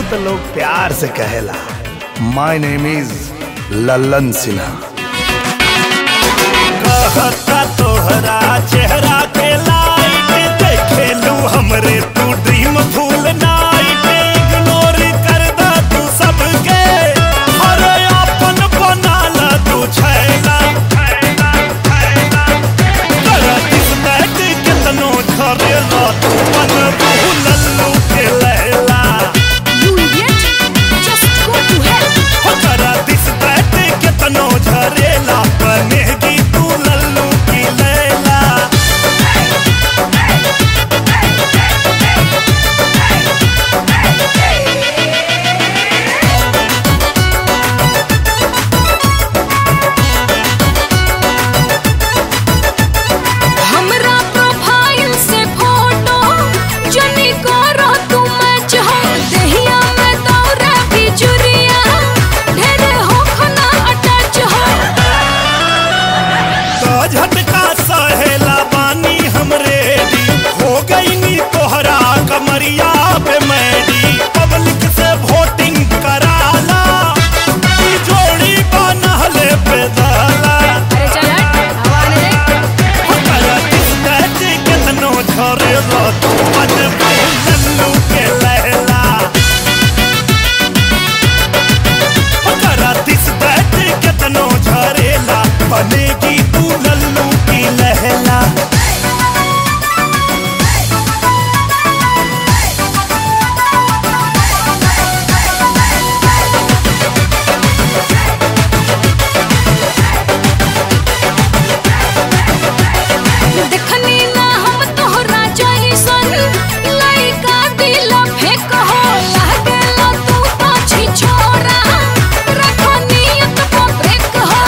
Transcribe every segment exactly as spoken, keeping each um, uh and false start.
तो लोग प्यार से कहेला। My name is Lallan Sinha. कहता तोहरा चेहरा के लाइट देखे लू हमरे तू ड्रीम फूल नाइट इग्नोर कर दा तू सबके हर अपन बना ला तू छैला कर दिस बैठ कितनो झरेला तू बन लल्लू के लैला। You idiot! Just go to hell! हो कर दिस बैठ कितनो झरेला बनेगी तू लल्लू की लैला। हमरा प्रोफाइल से फोटो जनी करो तू मैच हो देहिया में दौरा बिजुरिया ढेरे हो खना अटैच हो। तो झटका सहेला बानी हमरे दी हो गई नी तोहरा कमरिया पे मैडी पब्लिक से वोटिंग कराला ई जोड़ी बनहले पे दाला। अरे चल हट हवा आने दे। हो कर दिस बैठ कितनो झरेला तू बन लल्लू के लैला। हो कर दिस बैठ कितनो झरेला बनेगी तू लल्लू की लैला। देखनी ना हम तोहरा जइसन लइका दिल फेंक हो लागेला तू पाछी छोरा रखो नियत पर ब्रेक हो।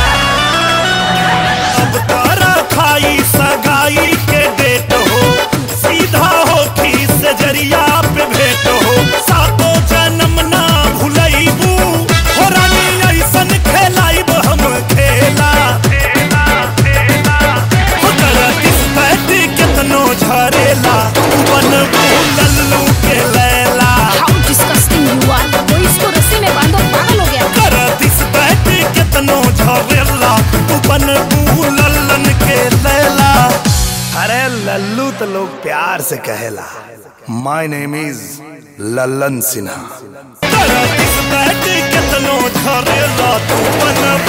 अब तारा खाई सगाई के डेट हो सीधा हो खीस से जरिया पे भेंट हो सातो जन्म ना भुलैबू हो रानी ऐसन खेलाइब हम खेला। हो कर दिस बैठ कितनो झरेला बनबू लल्लू के लैला। How disgusting you are! कोई इसको रस्सी में बांधो पागल हो गया। कर दिस बैठ कितनो झरेला तू बनबू लल्लन के लैला। अरे लल्लू तो लोग प्यार से कहेला। My name is Lallan Sinha. कर दिस बैठ कितनो झरेला तू बनबू